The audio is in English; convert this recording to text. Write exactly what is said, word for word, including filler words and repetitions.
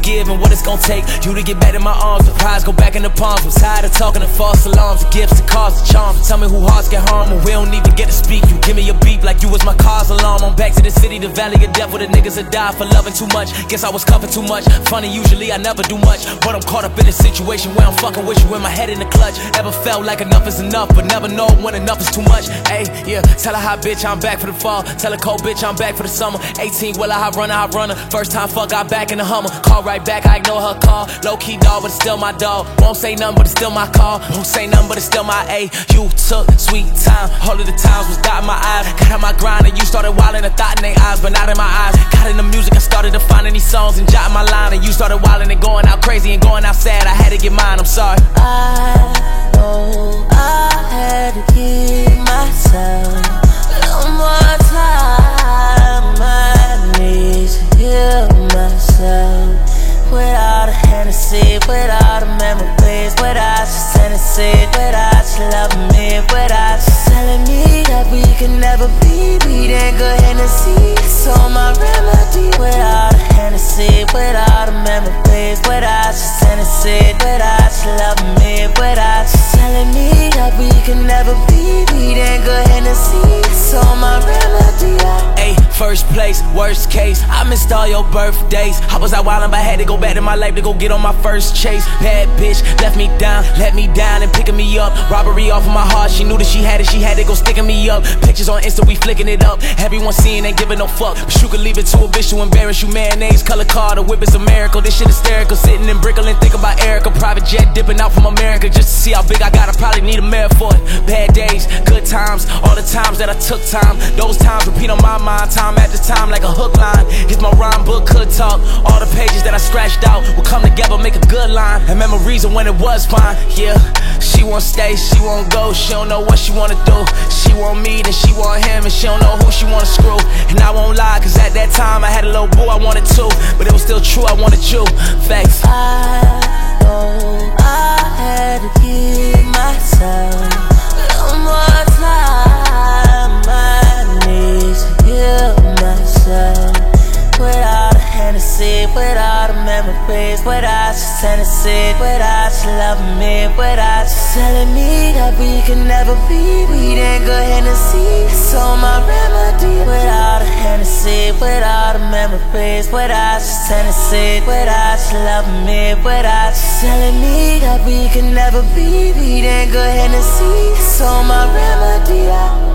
give and what it's gonna take. You to get back in my arms, surprise, go back in the palms. I'm tired of talking to false alarms, the gifts, the cause, the charms. Tell me who hearts get harmed when we don't even get to speak. You give me a beep like you was my car's alarm. I'm back to the city, the valley of death, where the niggas that die for loving too much. Guess I was cuffing too much. Funny, usually I never do much, but I'm caught up in a situation where I'm fucking with you in my head in the clutch. Ever felt like enough is enough, but never know when enough is too much. Ayy, yeah, tell her hot bitch I'm back for the fall. Tell her cold bitch I'm back for the summer. eighteen, well I hot runner, hot runner. First time fuck, I back in the Hummer. Call right back, I ignore her call. Low key dog, but it's still my dog. Won't say nothing, but it's still my call. Won't say nothing, but it's still my A. You took sweet time, all of the times was dotting my eyes. Got on my grind and you started wilding a thought in their eyes, but not in my eyes. Got in the music, I started to find these songs and jotting my line, and you started wilding and going out crazy and going out sad. I had to get mine, I'm sorry. I know I had to give myself a little more time. I need to heal myself without a Hennessy, without a memories, without you Tennessee, without you loving me, without you telling me that we can never be. We didn't go Hennessy, so my remedy. Without a Hennessy, without a memories, without you Tennessee, without you loving me, without you telling me that we can never be. We didn't go Hennessy, so my remedy. Ayy, first place, worst case, I missed all your birthdays. I was out wildin', but I had to go back to my life to go get on my first chase. Bad bitch, left me down, let me down and picking me up. Robbery off of my heart, she knew that she had it, she had to go sticking me up. Pictures on Insta, we flicking it up. Everyone seeing, ain't giving no fuck, but you could leave it to a bitch to embarrass you. Mayonnaise, color car, the whip is a miracle. This shit hysterical, sitting in Brickell and think about Erica. Private jet dipping out from America just to see how big I got. I probably need a mirror for it. Bad days, good times, all the times that I took time. Those times repeat on my mind, time after time like a hook line. If my rhyme book could talk, all the pages that I scratched out would come together, make a good line. And memories of when it was fine. Yeah, she won't stay, she won't go, she don't know what she wanna do. She want me, then she want him, and she don't know who she wanna screw. And I won't lie, cause at that time I had a little boo, I wanted two, but it was still true, I wanted you. Facts. I know I had to give myself a little more time. I need to heal myself without a Hennessy, without a memories, without you Tennessee, without you loving me, without you telling me that we can never be. We didn't go Hennessy, so my remedy. Without a Hennessy, without a memories, without you Tennessee, without you loving me, without you telling me that we can never be. We didn't go Hennessy, so my remedy.